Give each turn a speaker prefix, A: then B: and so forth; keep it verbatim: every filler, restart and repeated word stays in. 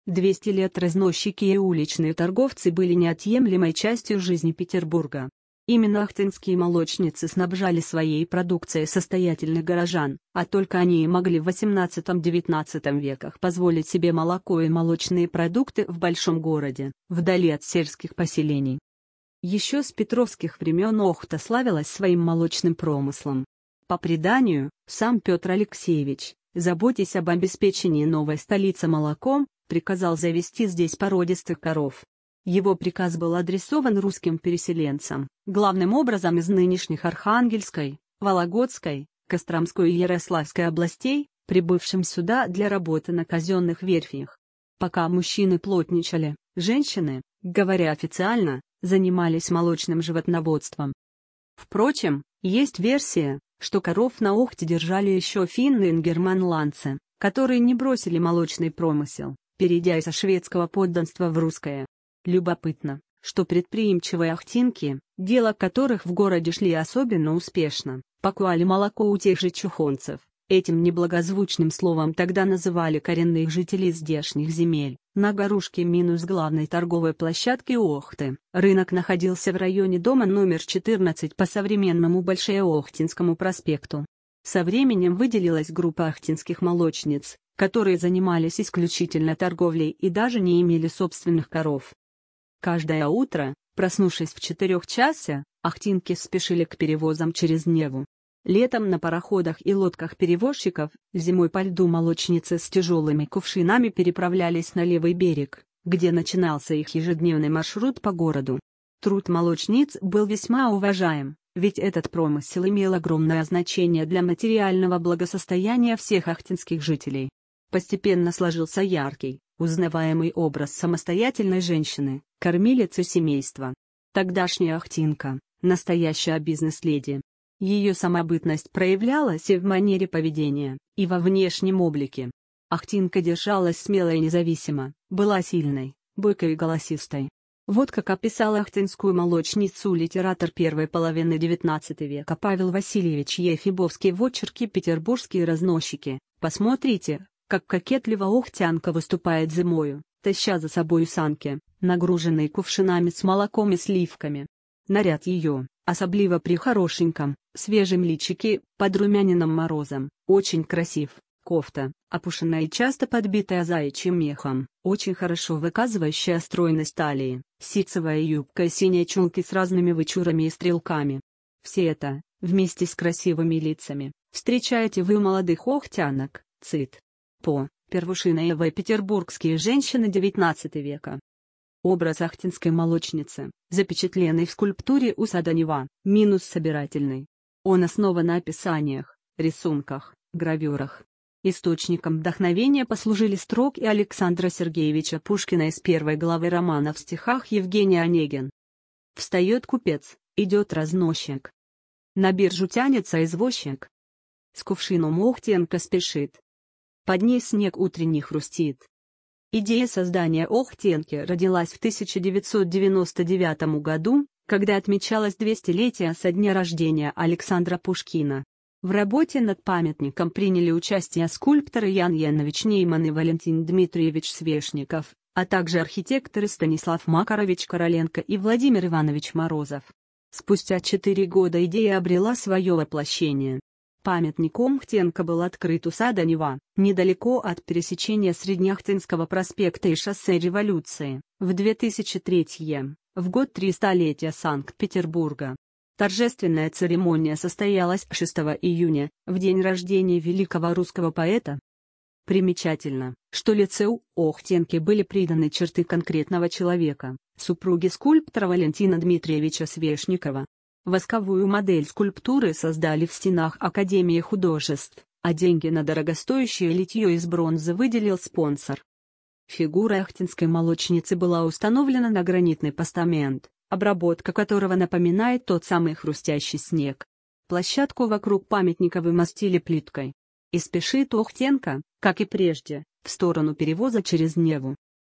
A: двести лет разносчики и уличные торговцы были неотъемлемой частью жизни Петербурга. Именно ахтинские молочницы снабжали своей продукцией состоятельных горожан, а только они и могли в восемнадцатом-девятнадцатом веках позволить себе молоко и молочные продукты в большом городе, вдали от сельских поселений. Еще с петровских времен Охта славилась своим молочным промыслом. По преданию, сам Петр Алексеевич, заботясь об обеспечении новой столицы молоком, приказал завести здесь породистых коров. Его приказ был адресован русским переселенцам, главным образом из нынешних Архангельской, Вологодской, Костромской и Ярославской областей, прибывшим сюда для работы на казенных верфях. Пока мужчины плотничали, женщины, говоря официально, занимались молочным животноводством. Впрочем, есть версия, что коров на Охте держали еще финны и германландцы, которые не бросили молочный промысел, перейдя из шведского подданства в русское. Любопытно, что предприимчивые ахтинки, дела которых в городе шли особенно успешно, покупали молоко у тех же чухонцев. Этим неблагозвучным словом тогда называли коренных жителей здешних земель. На горушке минус главной торговой площадки Охты, рынок находился в районе дома номер четырнадцать по современному Большеохтинскому проспекту. Со временем выделилась группа ахтинских молочниц, которые занимались исключительно торговлей и даже не имели собственных коров. Каждое утро, проснувшись в четырех часа, ахтинки спешили к перевозам через Неву. Летом на пароходах и лодках перевозчиков, зимой по льду молочницы с тяжелыми кувшинами переправлялись на левый берег, где начинался их ежедневный маршрут по городу. Труд молочниц был весьма уважаем, ведь этот промысел имел огромное значение для материального благосостояния всех ахтинских жителей. Постепенно сложился яркий, узнаваемый образ самостоятельной женщины, кормилицы семейства. Тогдашняя ахтинка, настоящая бизнес-леди. Ее самобытность проявлялась и в манере поведения, и во внешнем облике. Ахтинка держалась смело и независимо, была сильной, бойкой и голосистой. Вот как описал ахтинскую молочницу литератор первой половины девятнадцатого века Павел Васильевич Ефибовский в очерке «Петербургские разносчики». Посмотрите, как кокетливо охтянка выступает зимою, таща за собою санки, нагруженные кувшинами с молоком и сливками. Наряд ее, особливо при хорошеньком, свежем личике, под румянином морозом, очень красив. Кофта, опушенная и часто подбитая заячьим мехом, очень хорошо выказывающая стройность талии, ситцевая юбка и синие чулки с разными вычурами и стрелками. Все это, вместе с красивыми лицами, встречаете вы у молодых охтянок, цит. По. Первушинаева и петербургские женщины девятнадцатого века. Образ ахтинской молочницы, запечатленный в скульптуре у сада Нева, минус собирательный. Он основан на описаниях, рисунках, гравюрах. Источником вдохновения послужили строки Александра Сергеевича Пушкина из первой главы романа в стихах Евгений Онегин. Встает купец, идет разносчик. На биржу тянется извозчик. С кувшином охтенка спешит. Под ней снег утренний хрустит. Идея создания охтенки родилась в тысяча девятьсот девяносто девятом году, когда отмечалось двестилетие со дня рождения Александра Пушкина. В работе над памятником приняли участие скульпторы Ян Янович Нейман и Валентин Дмитриевич Свешников, а также архитекторы Станислав Макарович Короленко и Владимир Иванович Морозов. Спустя четыре года идея обрела свое воплощение. Памятник Охтенка был открыт у сада Нева, недалеко от пересечения Среднеахтинского проспекта и шоссе Революции, в две тысячи третьем, в год трехсотлетия Санкт-Петербурга. Торжественная церемония состоялась шестого июня, в день рождения великого русского поэта. Примечательно, что лицу Охтенки были приданы черты конкретного человека, супруги скульптора Валентина Дмитриевича Свешникова. Восковую модель скульптуры создали в стенах Академии художеств, а деньги на дорогостоящее литье из бронзы выделил спонсор. Фигура ахтинской молочницы была установлена на гранитный постамент, обработка которого напоминает тот самый хрустящий снег. Площадку вокруг памятника вымостили плиткой. И спешит Охтенка, как и прежде, в сторону перевоза через Неву.